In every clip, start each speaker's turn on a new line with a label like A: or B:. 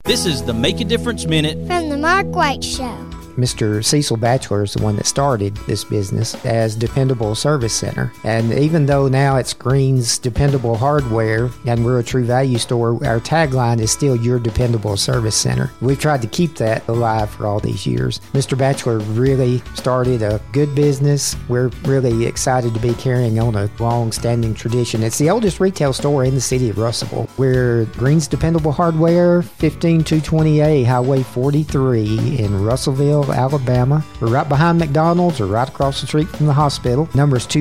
A: This is the Make a Difference Minute
B: from the Mark White Show.
C: Mr. Cecil Batchelor is the one that started this business as Dependable Service Center. And even though now it's Green's Dependable Hardware and we're a True Value store, our tagline is still Your Dependable Service Center. We've tried to keep that alive for all these years. Mr. Batchelor really started a good business. We're really excited to be carrying on a long-standing tradition. It's the oldest retail store in the city of Russellville. We're Green's Dependable Hardware, 15220A Highway 43 in Russellville, Alabama. We're right behind McDonald's or right across the street from the hospital. Number is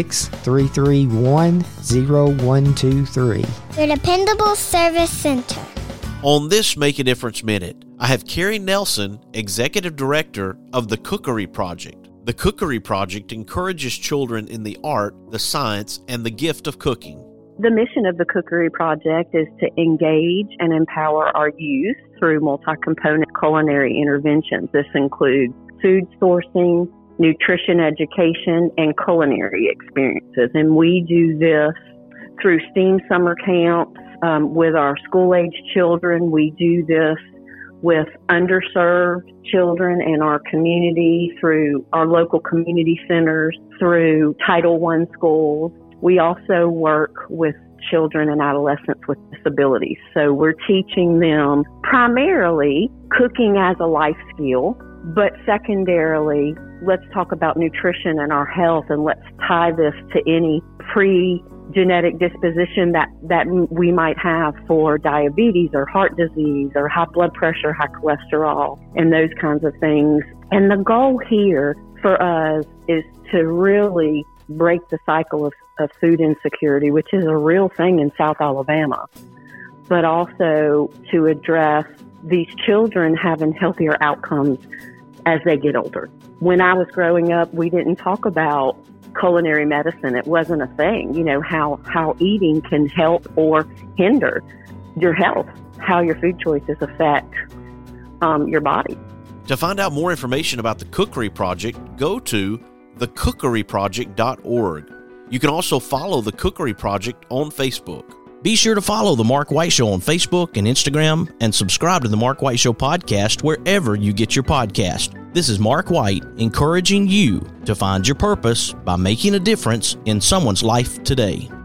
C: 256-331-0123.
B: Your Dependable Service Center.
D: On this Make a Difference Minute, I have Carrie Nelson, Executive Director of the Cookery Project. The Cookery Project encourages children in the art, the science, and the gift of cooking.
E: The mission of the Cookery Project is to engage and empower our youth through multi-component culinary interventions. This includes food sourcing, nutrition education, and culinary experiences. And we do this through STEAM summer camps with our school-age children. We do this with underserved children in our community through our local community centers, through Title I schools. We also work with children and adolescents with disabilities. So we're teaching them primarily cooking as a life skill, but secondarily, let's talk about nutrition and our health, and let's tie this to any pre-genetic disposition that we might have for diabetes or heart disease or high blood pressure, high cholesterol, and those kinds of things. And the goal here for us is to really break the cycle of food insecurity, which is a real thing in South Alabama, but also to address these children having healthier outcomes as they get older. When I was growing up, we didn't talk about culinary medicine. It wasn't a thing, how eating can help or hinder your health, how your food choices affect your body.
D: To find out more information about the Cookery Project, go to thecookeryproject.org. You can also follow the Cookery Project on Facebook.
A: Be sure to follow The Mark White Show on Facebook and Instagram and subscribe to The Mark White Show podcast wherever you get your podcast. This is Mark White encouraging you to find your purpose by making a difference in someone's life today.